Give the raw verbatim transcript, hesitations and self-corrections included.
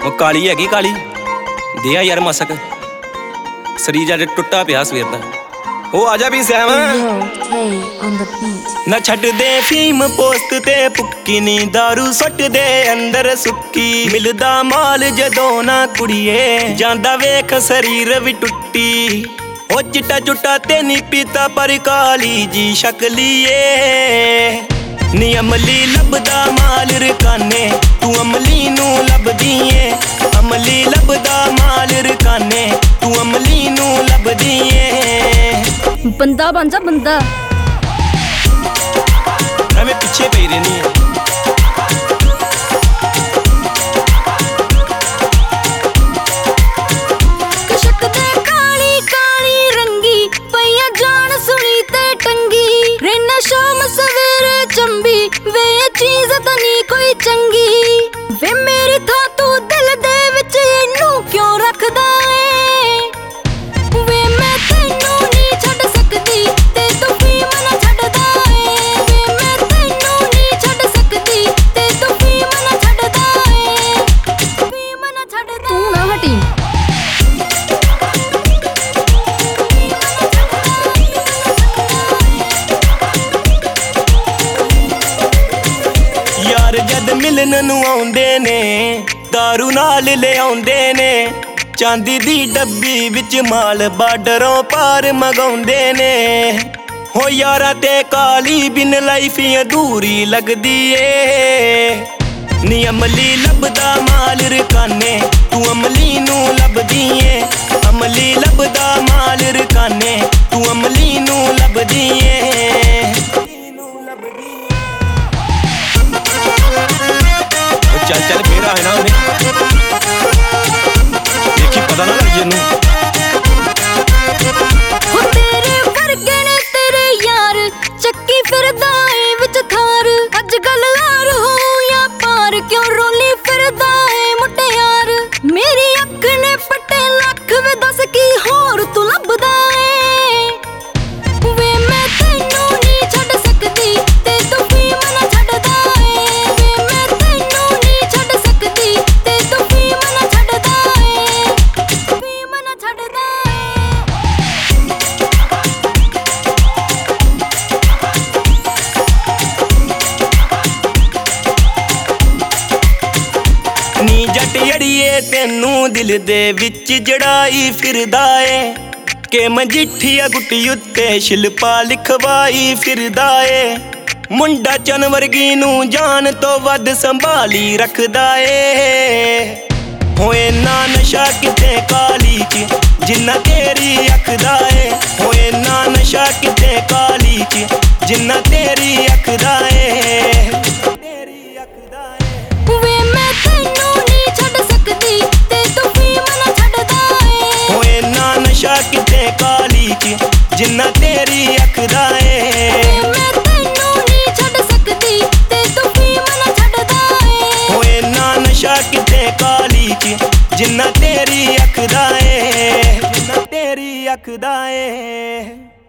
ਉਹ ਕਾਲੀ ਹੈਗੀ ਕਾਲੀ ਦੇ ਆ ਯਾਰ ਮਸਕ ਸਰੀਰ ਜਦ ਟੁੱਟਾ ਪਿਆ ਸਵੇਰ ਦਾ। ਉਹ ਆ ਜਾ ਵੀ ਸਹਿਮ ਨਾ ਛੱਡ ਦੇ ਫੀਮ ਪੋਸਟ ਤੇ ਪੁੱਕੀ ਨੀ ਦਾਰੂ ਸੁੱਟ ਦੇ ਅੰਦਰ ਸੁੱਕੀ ਮਿਲਦਾ ਮਾਲ ਜਦੋਂ ਨਾ ਕੁੜੀਏ ਜਾਂਦਾ ਵੇਖ ਸਰੀਰ ਵੀ ਟੁੱਟੀ। ਉਹ ਚਿੱਟਾ ਚੁੱਟਾ ਤੇ ਨੀ ਪੀਤਾ ਪਰ ਕਾਲੀ ਜੀ ਸ਼ਕਲੀਏ ਨੀ ਅਮਲੀ ਲੱਭਦਾ ਮਾਲ ਰਕਾਨੇ ਤੂੰ ਅਮਲੀ ਨੂੰ ਲੱਭਦੀ ਏ ਅਮਲੀ ਲੱਭਦਾ ਮਾਲ ਰਕਾਨੇ ਤੂੰ ਅਮਲੀ ਨੂੰ ਲੱਭਦੀ ਏ। ਬੰਦਾ ਬਣ ਜਾ ਬੰਦਾ ਐਵੇਂ ਪਿੱਛੇ ਪਈ ਰਹਿਨੀ ਏ। ਕਸ਼ਕ ਦੇ ਕਾਲੀ ਕਾਲੀ ਰੰਗੀ ਪਈਆ ਜਾਣ ਸੁਣੀ ਤੇ ਟੰਗੀ ਰਹਿਣਾ ਸ਼ਾਮ ਸਵੇਰੇ ਚੰਬੀ ਵੇ ਇਹ ਚੀਜ਼ ਤਾਂ ਨਹੀਂ ਕੋਈ ਚੰਗੀ ਵੇ ਮੇਰੀ ਥਾਂ ਤੂੰ ਦਿਲ ਦੇ ਵਿੱਚ ਇਹਨੂੰ ਕਿਉਂ ਰੱਖਦਾ ਏ ਵੇ ਮੈਂ ਤੈਨੂੰ ਨਹੀਂ ਛੱਡ ਸਕਦੀ ਤੇ ਤੂੰ ਫੀਮ ਨਾ ਛੱਡਦਾ ਏ ਵੇ ਮੈਂ ਤੈਨੂੰ ਨਹੀਂ ਛੱਡ ਸਕਦੀ ਤੇ ਤੂੰ ਫੀਮ ਨਾ ਛੱਡਦਾ ਏ ਫੀਮ ਨਾ ਛੱਡਦਾ ਤੂੰ ਨਾ ਹਟੀ। ਯਾਰ ਜਦ ਮਿਲਣ ਨੂੰ ਆਉਂਦੇ ਨੇ ਦਾਰੂ ਨਾਲ ਲਿਆਉਂਦੇ ਨੇ ਚਾਂਦੀ ਦੀ ਡੱਬੀ ਵਿੱਚ ਮਾਲ ਬਾਰਡਰੋਂ ਪਾਰ ਮਗਾਉਂਦੇ ਨੇ। ਹੋ ਯਾਰਾਂ ਤੇ ਕਾਲੀ ਬਿਨ ਲਾਈਫ ਅਧੂਰੀ ਲੱਗਦੀ ਏ ਨੀ ਅਮਲੀ ਲੱਭਦਾ ਮਾਲ ਰਕਾਨੇ ਤੂੰ ਅਮਲੀ ਨੂੰ ਲੱਭਦੀ ਏ ਅਮਲੀ ਲੱਭਦਾ ਮਾਲ ਰਕਾਨੇ ਤੂੰ ਅਮਲੀ ਨੂੰ ਲੱਭਦੀ ਏ। ਚੱਲ ਚੱਲ ਫੇਰ ਆਏ ਨਾ ਉਹਨੇ ਦੇਖੀ ਪਤਾ ਨਾ ਲੱਗ ਜੇ ਇਹਨੂੰ। ਹੋ ਤੇਰੇ ਵਰਗੇ ਨੇ ਤੇਰੇ ਯਾਰ ਚੱਕੀ ਫਿਰਦਾ ਏ ਵਿੱਚ ਥਾਰ ਅੱਜ ਕੱਲ ਲਾਰ ਹੋ ਜਾਂ ਪਾਰ ਕਿਉਂ ਰੋਲੀ ਫਿਰਦਾ ਏ ਮੁਟਿਆਰ ਮੇਰੀ ਅੱਖ ਨੇ ਪੱਟੇ ਲੱਖ ਵੇ ਦੱਸ ਕੀ ਹੋਰ ਤੂੰ ਲੱਭਦਾ ਏ ਵੇ ਮੈਂ ਤੈਨੂੰ ਨਹੀਂ ਛੱਡ ਸਕਦੀ ਤੇ ਤੂੰ ਫੀਮ ਨਾ ਛੱਡਦਾ ਏ ਵੇ ਮੈਂ ਤੈਨੂੰ ਨਹੀਂ ਛੱਡ ਸਕਦੀ ਤੇ ਤੂੰ ਫੀਮ ਨਾ ਛੱਡਦਾ ਏ ਫੀਮ ਨਾ ਛੱਡਦਾ ਏ। ਨੀ ਜੱਟ ਅੜੀਏ ਤੈਨੂੰ ਦਿਲ ਦੇ ਵਿੱਚ ਜੜਾਈ ਫਿਰਦਾ ਏ ਕਿ ਮਜੀਠੀਆ ਗੁੱਟੀ ਉੱਤੇ ਸ਼ਿਲਪਾ ਲਿਖਵਾਈ ਫਿਰਦਾ ਏ ਮੁੰਡਾ ਚਨ ਵਰਗੀ ਨੂੰ ਜਾਨ ਤੋਂ ਵੱਧ ਸੰਭਾਲੀ ਰੱਖਦਾ ਏ। ਹੋਏ ਨਾ ਨਸ਼ਾ ਕਿਤੇ ਕਾਲੀ ਚ ਜਿੰਨਾ ਤੇਰੀ ਅੱਖ ਦਾ ਏ ਹੋਏ ਨਾ ਨਸ਼ਾ ਕਿਤੇ ਕਾਲੀ ਚ ਜਿੰਨਾ ਤੇਰੀ ਅੱਖ ਦਾ ਏ। ਵੇ ਮੈਂ ਤੈਨੂੰ ਨਹੀਂ ਛੱਡ ਸਕਦੀ ਤੇ ਤੂੰ ਫੀਮ ਨਾ ਛੱਡਦਾ ਏ ਹੋਏ ਨਾ ਨਸ਼ਾ ਕਿਤੇ ਕਾਲੀ ਚ ਜਿੰਨਾ ਤੇਰੀ ਅੱਖ ਦਾ ਏ। ਮੈਂ ਤੈਨੂੰ ਨਹੀਂ ਛੱਡ ਸਕਦੀ ਤੇ ਤੂੰ ਫੀਮ ਨਾ ਛੱਡਦਾ ਏ ਹੋਏ ਨਾ ਨਸ਼ਾ ਕਿਤੇ ਕਾਲੀ ਚ ਜਿੰਨਾ ਤੇਰੀ ਅੱਖ ਦਾ ਏ ਜਿੰਨਾ ਤੇਰੀ ਅੱਖ ਦਾ ਏ।